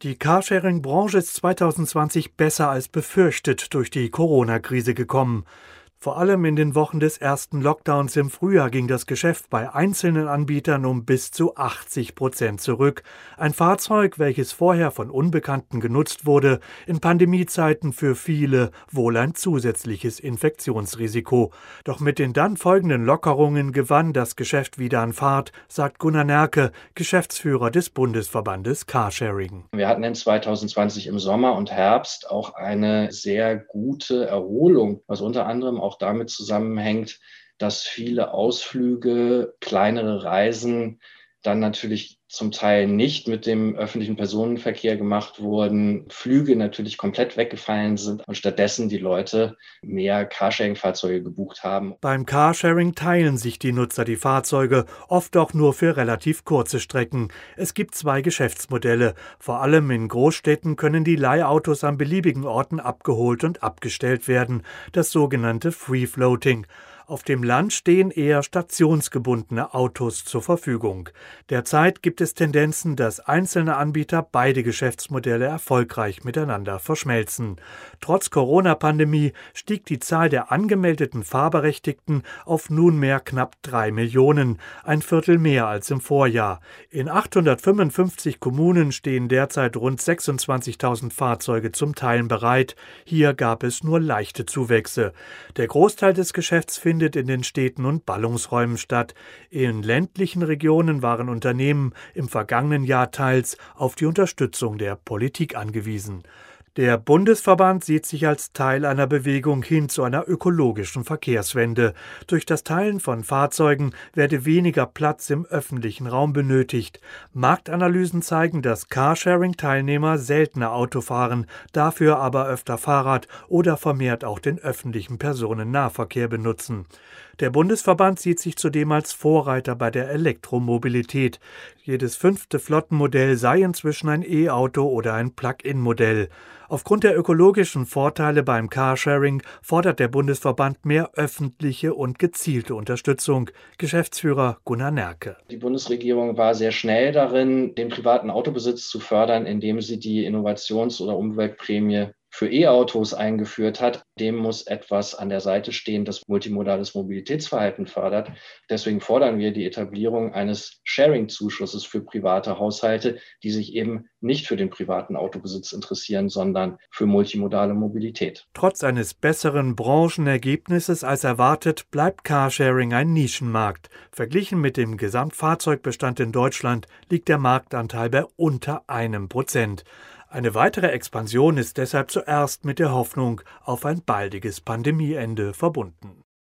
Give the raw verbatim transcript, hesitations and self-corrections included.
Die Carsharing-Branche ist zweitausendzwanzig besser als befürchtet durch die Corona-Krise gekommen. Vor allem in den Wochen des ersten Lockdowns im Frühjahr ging das Geschäft bei einzelnen Anbietern um bis zu achtzig Prozent zurück. Ein Fahrzeug, welches vorher von Unbekannten genutzt wurde, in Pandemiezeiten für viele wohl ein zusätzliches Infektionsrisiko. Doch mit den dann folgenden Lockerungen gewann das Geschäft wieder an Fahrt, sagt Gunnar Nerke, Geschäftsführer des Bundesverbandes Carsharing. Wir hatten in zweitausendzwanzig im Sommer und Herbst auch eine sehr gute Erholung, was unter anderem auch damit zusammenhängt, dass viele Ausflüge, kleinere Reisen dann natürlich zum Teil nicht mit dem öffentlichen Personenverkehr gemacht wurden, Flüge natürlich komplett weggefallen sind und stattdessen die Leute mehr Carsharing-Fahrzeuge gebucht haben. Beim Carsharing teilen sich die Nutzer die Fahrzeuge, oft auch nur für relativ kurze Strecken. Es gibt zwei Geschäftsmodelle. Vor allem in Großstädten können die Leihautos an beliebigen Orten abgeholt und abgestellt werden, das sogenannte Free Floating. Auf dem Land stehen eher stationsgebundene Autos zur Verfügung. Derzeit gibt es Tendenzen, dass einzelne Anbieter beide Geschäftsmodelle erfolgreich miteinander verschmelzen. Trotz Corona-Pandemie stieg die Zahl der angemeldeten Fahrberechtigten auf nunmehr knapp drei Millionen, ein Viertel mehr als im Vorjahr. In achthundertfünfundfünfzig Kommunen stehen derzeit rund sechsundzwanzigtausend Fahrzeuge zum Teilen bereit. Hier gab es nur leichte Zuwächse. Der Großteil des Geschäfts findet findet in den Städten und Ballungsräumen statt. In ländlichen Regionen waren Unternehmen im vergangenen Jahr teils auf die Unterstützung der Politik angewiesen. Der Bundesverband sieht sich als Teil einer Bewegung hin zu einer ökologischen Verkehrswende. Durch das Teilen von Fahrzeugen werde weniger Platz im öffentlichen Raum benötigt. Marktanalysen zeigen, dass Carsharing-Teilnehmer seltener Auto fahren, dafür aber öfter Fahrrad oder vermehrt auch den öffentlichen Personennahverkehr benutzen. Der Bundesverband sieht sich zudem als Vorreiter bei der Elektromobilität. Jedes fünfte Flottenmodell sei inzwischen ein E-Auto oder ein Plug-in-Modell. Aufgrund der ökologischen Vorteile beim Carsharing fordert der Bundesverband mehr öffentliche und gezielte Unterstützung. Geschäftsführer Gunnar Nerke. Die Bundesregierung war sehr schnell darin, den privaten Autobesitz zu fördern, indem sie die Innovations- oder Umweltprämie für E-Autos eingeführt hat. Dem muss etwas an der Seite stehen, das multimodales Mobilitätsverhalten fördert. Deswegen fordern wir die Etablierung eines Sharing-Zuschusses für private Haushalte, die sich eben nicht für den privaten Autobesitz interessieren, sondern für multimodale Mobilität. Trotz eines besseren Branchenergebnisses als erwartet, bleibt Carsharing ein Nischenmarkt. Verglichen mit dem Gesamtfahrzeugbestand in Deutschland liegt der Marktanteil bei unter einem Prozent. Eine weitere Expansion ist deshalb zuerst mit der Hoffnung auf ein baldiges Pandemieende verbunden.